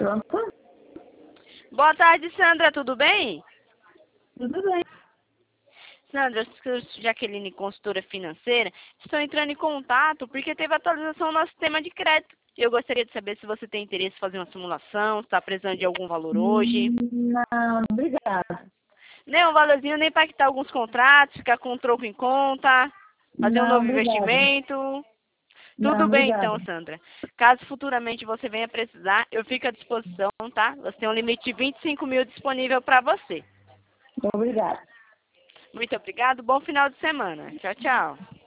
Pronto? Boa tarde, Sandra, tudo bem? Tudo bem. Sandra, eu sou Jaqueline, consultora financeira. Estou entrando em contato porque teve atualização no nosso sistema de crédito. Eu gostaria de saber se você tem interesse em fazer uma simulação, se está precisando de algum valor hoje. Não, obrigada. Nem um valorzinho, nem para quitar alguns contratos, ficar com um troco em conta, fazer um Não, novo obrigada. investimento. Não, Tudo bem então, obrigada. Sandra. Caso futuramente você venha precisar, eu fico à disposição, tá? Você tem um limite de 25 mil disponível para você. Obrigada. Muito obrigado, bom final de semana. Tchau, tchau.